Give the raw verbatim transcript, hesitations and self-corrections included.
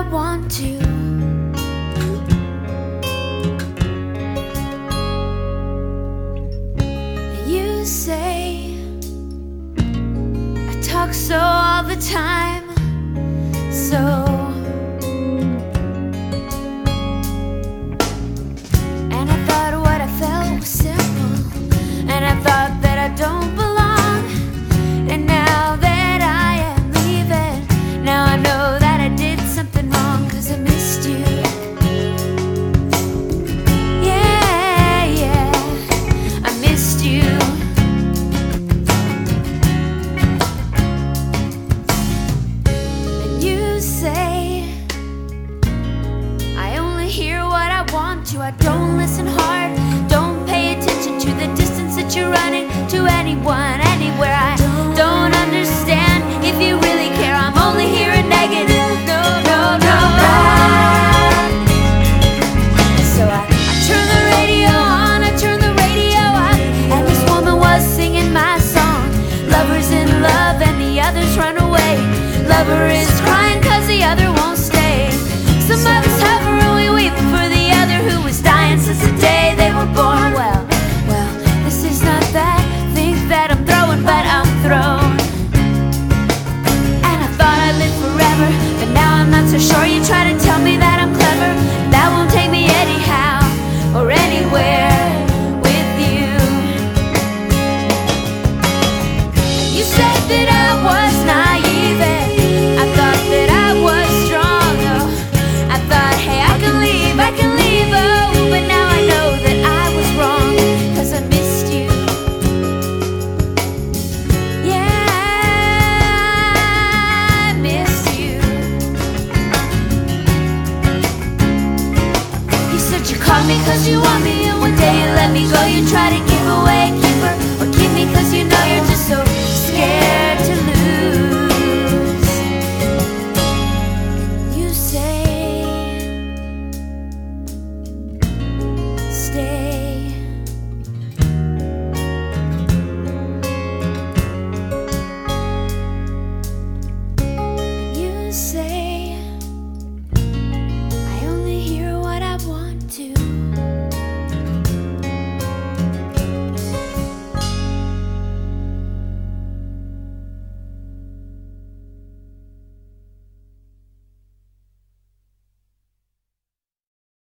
want to. You say I talk so all the time, so. And I thought what I felt was simple, and I thought that I don't belong. And now that I am leaving, now I know that I did something wrong, 'cause I missed you. Yeah, yeah, I missed you. And you say I only hear what I want to. I don't listen hard, don't pay attention to the distance that you're running to anyone, anywhere. I don't understand if you really care. I'm only hearing negative. No, no, no. So I, I turn the radio on, I turn the radio up, and this woman was singing my song. Lover's in love and the others run away. Lover is crying 'cause the other won't stay. Some of us hover and we weep for the other who was dying since the day they were born. Well, well, this is not that thing that I'm throwing, but I'm thrown. And I thought I'd live forever, but now I'm not so sure. You try to tell me that I'm clever, that won't take me anyhow or anywhere with you. You said that I was naive, I thought that I was strong. Oh, I thought, hey, I can leave, I can leave, oh, but now I know that I was wrong, 'cause I missed you. Yeah, I miss you. You said you called me 'cause you want me, and one day you let me go. You try to give away a keeper, or keep me 'cause you know you're just so scared to lose. And you say stay. You say